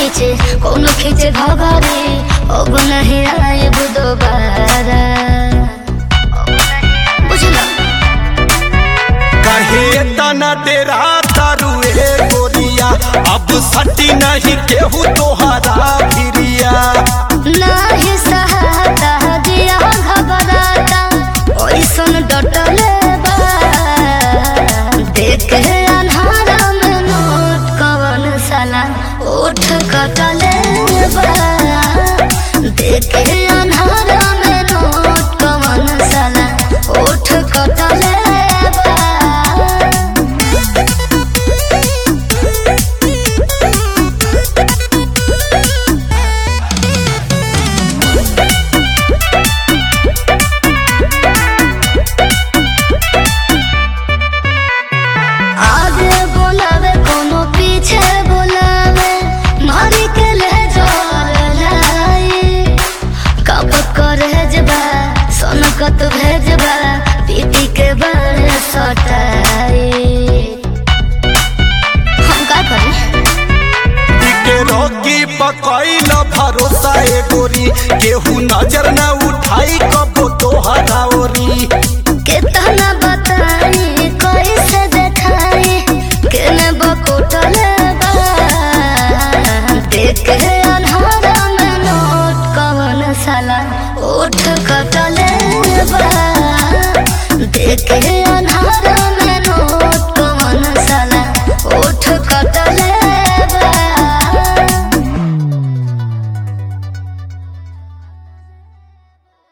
पीछे कोनो खींचे घघरी अब नहीं आए दोबारा बुझला कहे तना तेरा तारू ए गोरिया अब सटी नहीं केहू तोहरा भिरिया नहीं सहाता दिया घबराता ओइसन डटले बा देख अन्हारा में नोट कवन साला ओठ कटले बा देख अन्हारा में नोट कवन साला ओठ कटले बा आगे बोलावे कोनो पीछे बोलावे मारी के ले जोर लाई कपट करे जबा सोनकत भेजबा पीपी के बारे सटाई हम का करी के रोकी पकैल भरोसा ए गोरी केहू नजर न उठाई कबो तोहरा ओरी कितना बताई कैसे देखाई केने बकोटले बा देख अन्हारा में नोट कवन साला ओठ कटले बा देख अन्हारा